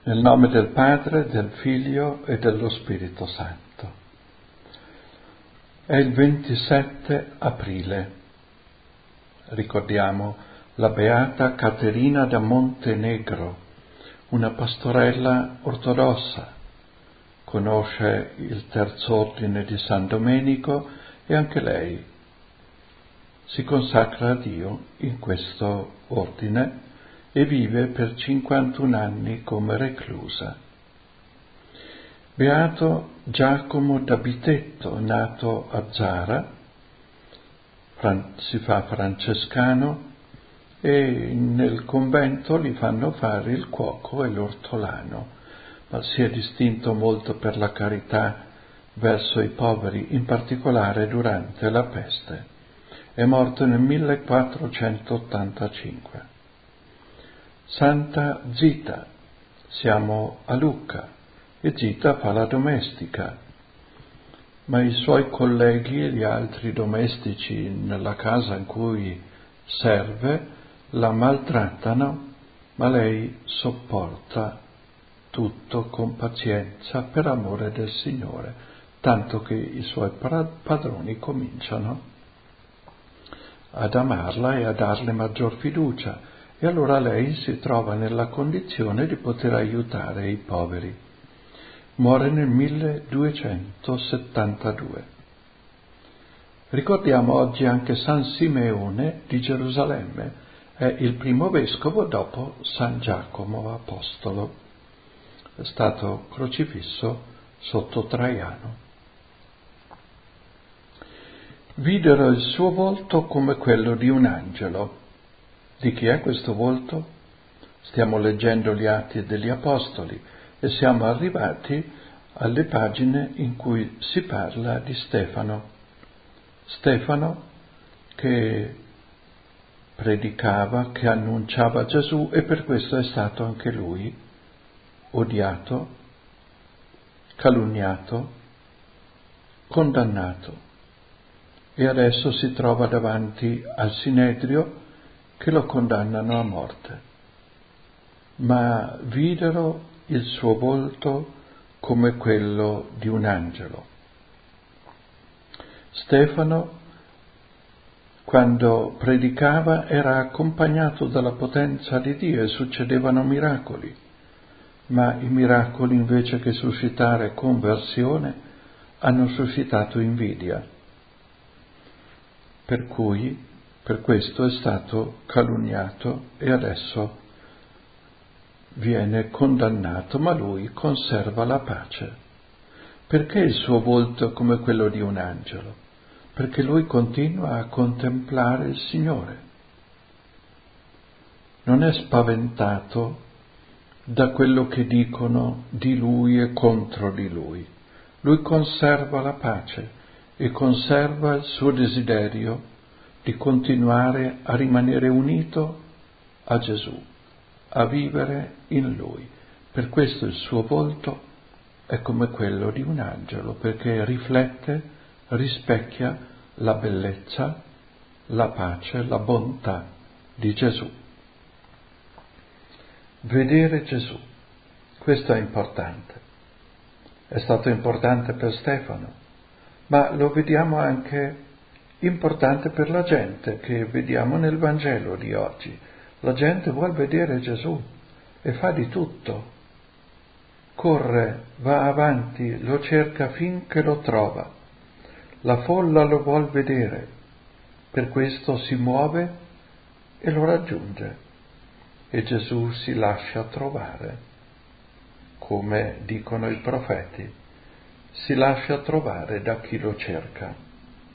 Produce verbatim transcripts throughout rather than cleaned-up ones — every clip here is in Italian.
Nel nome del Padre, del Figlio e dello Spirito Santo. È il ventisette aprile. Ricordiamo la beata Caterina da Montenegro, una pastorella ortodossa. Conosce il terzo ordine di San Domenico e anche lei si consacra a Dio in questo ordine e vive per cinquantuno anni come reclusa. Beato Giacomo da Bitetto, nato a Zara, si fa francescano e nel convento gli fanno fare il cuoco e l'ortolano, ma si è distinto molto per la carità verso i poveri, in particolare durante la peste. È morto nel millequattrocentottantacinque. Santa Zita, siamo a Lucca e Zita fa la domestica, ma i suoi colleghi e gli altri domestici nella casa in cui serve la maltrattano, ma lei sopporta tutto con pazienza per amore del Signore, tanto che i suoi padroni cominciano ad amarla e a darle maggior fiducia. E allora lei si trova nella condizione di poter aiutare i poveri. Muore nel milleduecentosettantadue. Ricordiamo oggi anche San Simeone di Gerusalemme, è il primo vescovo dopo San Giacomo Apostolo. È stato crocifisso sotto Traiano. Videro il suo volto come quello di un angelo. Di chi è questo volto? Stiamo leggendo gli Atti degli Apostoli e siamo arrivati alle pagine in cui si parla di Stefano. Stefano che predicava, che annunciava Gesù e per questo è stato anche lui odiato, calunniato, condannato e adesso si trova davanti al Sinedrio che lo condannano a morte. Ma videro il suo volto come quello di un angelo. Stefano, quando predicava, era accompagnato dalla potenza di Dio e succedevano miracoli, ma i miracoli, invece che suscitare conversione, hanno suscitato invidia. Per cui, per questo è stato calunniato e adesso viene condannato, ma lui conserva la pace. Perché il suo volto è come quello di un angelo? Perché lui continua a contemplare il Signore. Non è spaventato da quello che dicono di lui e contro di lui. Lui conserva la pace e conserva il suo desiderio di continuare a rimanere unito a Gesù, a vivere in Lui. Per questo il suo volto è come quello di un angelo, perché riflette, rispecchia la bellezza, la pace, la bontà di Gesù. Vedere Gesù, questo è importante. È stato importante per Stefano, ma lo vediamo anche importante per la gente che vediamo nel Vangelo di oggi. La gente vuol vedere Gesù e fa di tutto. Corre, va avanti, lo cerca finché lo trova. La folla lo vuol vedere, per questo si muove e lo raggiunge. E Gesù si lascia trovare, come dicono i profeti, si lascia trovare da chi lo cerca.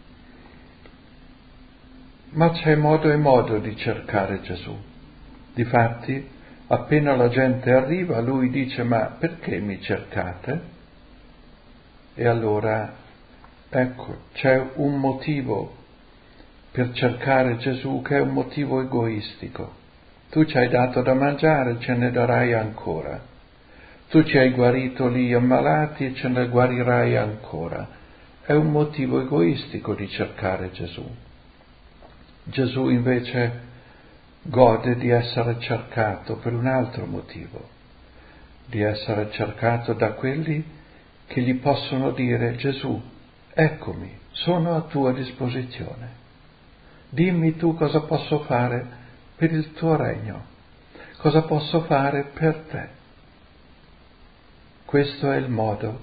Ma c'è modo e modo di cercare Gesù. Difatti, appena la gente arriva, lui dice: ma perché mi cercate? E allora, ecco, c'è un motivo per cercare Gesù che è un motivo egoistico. Tu ci hai dato da mangiare, ce ne darai ancora. Tu ci hai guarito gli ammalati e ce ne guarirai ancora. È un motivo egoistico di cercare Gesù. Gesù invece gode di essere cercato per un altro motivo, di essere cercato da quelli che gli possono dire: Gesù, eccomi, sono a tua disposizione. Dimmi tu cosa posso fare per il tuo regno, cosa posso fare per te. Questo è il modo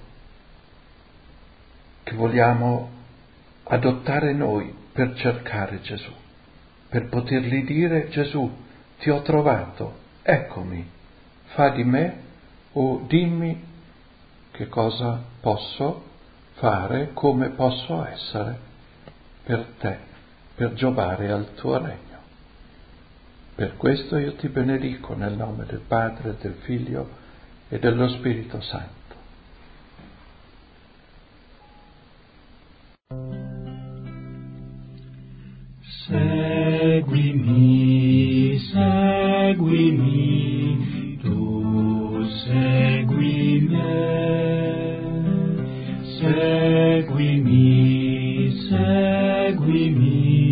che vogliamo adottare noi per cercare Gesù, per potergli dire: Gesù, ti ho trovato, eccomi, fa di me o dimmi che cosa posso fare, come posso essere per te, per giovare al tuo regno. Per questo io ti benedico nel nome del Padre, del Figlio e dello Spirito Santo. Seguimi, seguimi, tu segui me. Seguimi, seguimi,